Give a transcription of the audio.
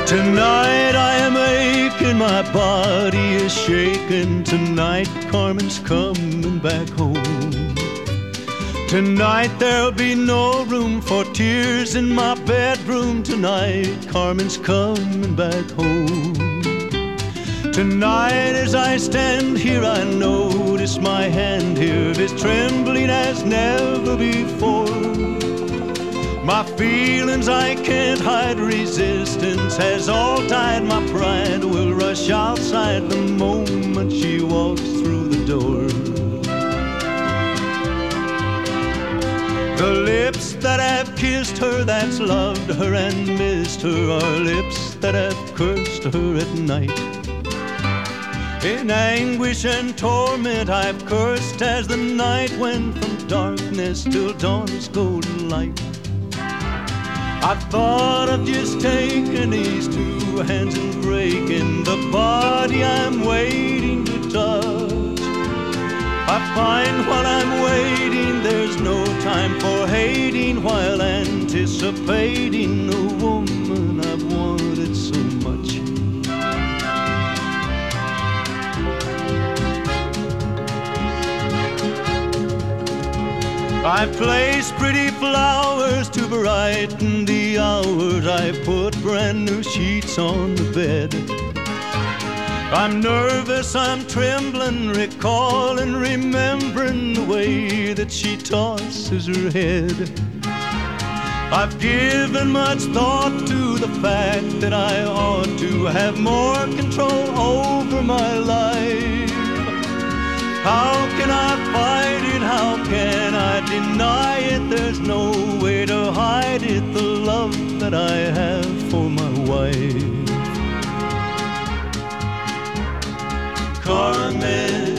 Tonight I am aching, my body is shaking. Tonight Carmen's coming back home. Tonight there'll be no room for tears in my bedroom. Tonight Carmen's coming back home. Tonight as I stand here, I notice my hand here is trembling as never before. My feelings I can't hide, resistance has all tied. My pride will rush outside the moment she walks through the door. The lips that have kissed her, that's loved her and missed her, are lips that have cursed her at night. In anguish and torment I've cursed as the night went from darkness till dawn's golden light. I've thought of just taking these two hands and breaking the body I'm waiting to touch. I find while I'm waiting there's no time for hating, while anticipating the woman I've wanted so much. I place pretty flowers to brighten the hours. I put brand new sheets on the bed. I'm nervous, I'm trembling, recalling, remembering the way that she tosses her head. I've given much thought to the fact that I ought to have more control over my life. How can I fight it? How can I deny it? There's no way to hide it, the love that I have for my wife. Carmen,